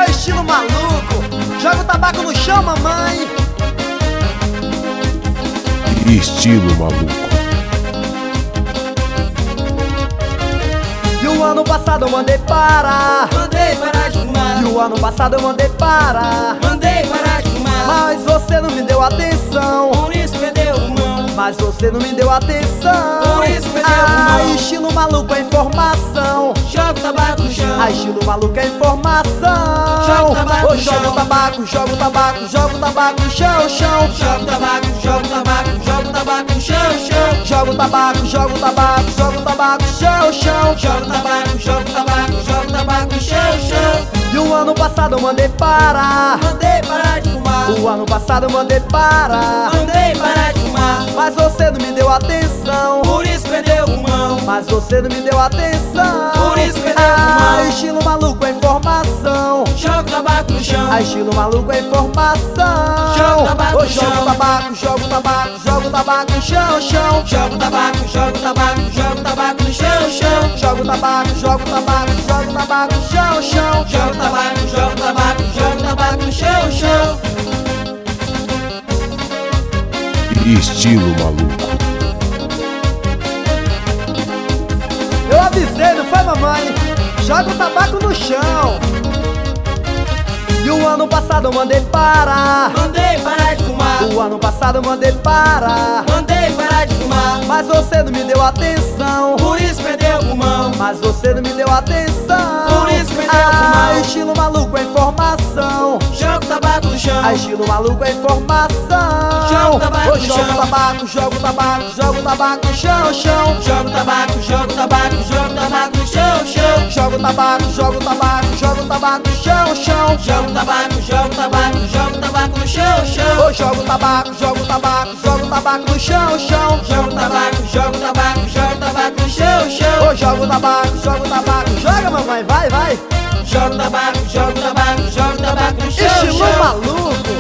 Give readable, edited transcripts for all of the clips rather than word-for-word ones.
é o estilo maluco. Joga o tabaco no chão, mamãe. Estilo maluco. E o ano passado eu mandei parar. Mandei parar de fumar. E o ano passado eu mandei parar. Mandei parar de fumar. Mas você não me deu atenção. Por isso perdeu o pulmão. Mas você não me deu atenção. Por isso perdeu o pulmão. Estilo maluco é informação. Joga o tabaco no chão. Estilo maluco é informação. Joga o tabaco no chão. Joga o tabaco, joga o tabaco, joga o tabaco no chão, chão. Joga o tabaco, joga o tabaco, joga o tabaco no chão, chão. Joga o tabaco, joga o tabaco, joga o tabaco no chão, chão. Joga o tabaco, joga o tabaco, joga o tabaco no chão, chão. E o ano passado eu mandei parar. Mandei parar de fumar. O ano passado eu mandei parar. Mandei parar de fumar. Mas você não me deu atenção. Por isso perdeu o pulmão. Mas você não me deu atenção. Por isso perdeu o pulmão. Estilo maluco é informação. Joga o tabaco no chão. Estilo maluco é informação. Joga o tabaco no Joga o chão. tabaco, joga o tabaco, joga o tabaco no chão, chão. Joga o tabaco, joga o tabaco, joga o tabaco no chão, chão. Joga o tabaco, joga o tabaco, joga o tabaco no chão, chão. Joga o tabaco, joga o tabaco, joga o tabaco no chão, chão. Estilo maluco. Eu avisei, não foi, mamãe? Joga o tabaco no chão. E o ano passado eu mandei parar. Mandei parar de fumar. O ano passado eu mandei parar. Mandei parar de fumar. Mas você não me deu atenção. Por isso perdeu o pulmão. Mas você não me deu atenção. Por isso perdeu o pulmão. Estilo maluco é informação. Joga o tabaco no chão. Estilo maluco é informação. Joga o tabaco no Joga o chão. tabaco, joga o tabaco, joga o tabaco no chão, chão. Joga o tabaco, joga o tabaco, joga o tabaco no chão, chão. Joga o tabaco, joga o tabaco, joga o tabaco no chão, chão. Joga o tabaco, joga o tabaco, joga o tabaco no chão, chão. Joga o tabaco, joga o tabaco, joga o tabaco no chão, chão. Joga o tabaco, joga o tabaco, joga o tabaco no chão, chão. Joga o tabaco, joga o tabaco, joga, mamãe, vai, vai. Joga o tabaco, joga o tabaco, joga o tabaco no chão, Estilo chão. maluco.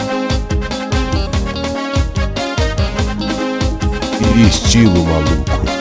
Estilo maluco.